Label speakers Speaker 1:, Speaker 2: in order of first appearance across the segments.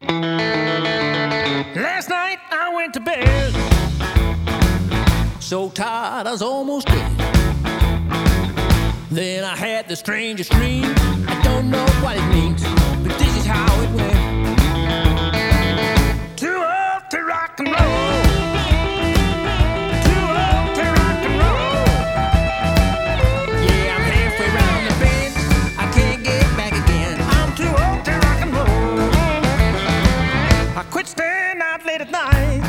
Speaker 1: Last night I went to bed, so tired I was almost dead. Then I had the strangest dream. I don't know what it means, but this is how it went. Too old to rock and roll. Too old to rock and roll. Yeah, I'm halfway round the bend. I can't get back again. I'm too old to rock and roll. I quit staying out late at night.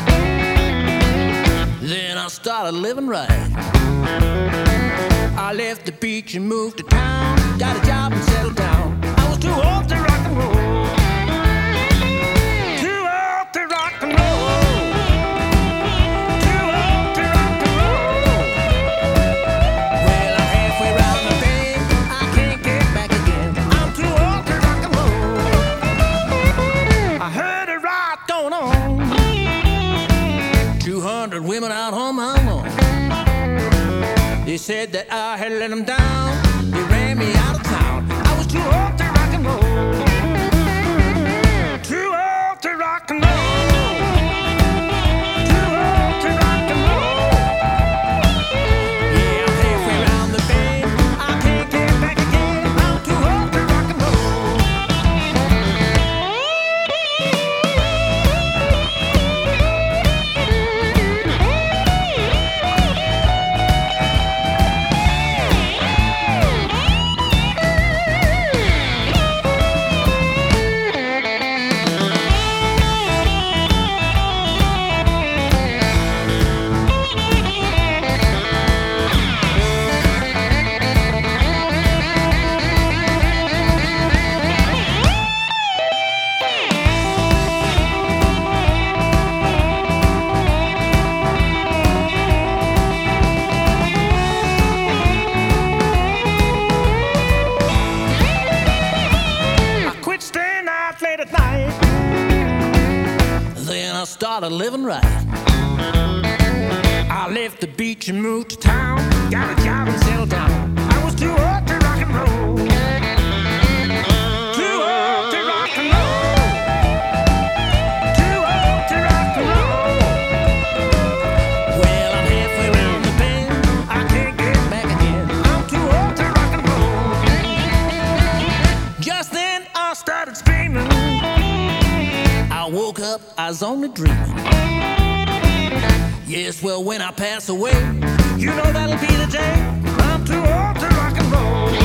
Speaker 1: Then I started living right. I left the beach and moved to town. Got a job and settled down. I was too old to rock and roll. Too old to rock and roll. Too old to rock and roll. Well, I'm halfway round the bend. I can't get back again. I'm too old to rock and roll. I heard a riot going on. 200 women out on my lawn. They said that I had let them down. They ran me out of town. I was too old to rock and roll. Too old to rock and roll. Too old to rock and roll. Yeah, I'm halfway round the bend. I can't get back again. I'm too old to rock and roll. Late at night. Then I started living right. I left the beach and moved to town. Got a job and settled down. I was too old to rock and roll. Too old to rock and roll. Too old to rock and roll. Well, I'm halfway round the bend. I can't get back again. I'm too old to rock and roll. Just then I started screaming. I woke up, I was only dreaming. Yes, well, when I pass away, you know that'll be the day. I'm too old to rock and roll.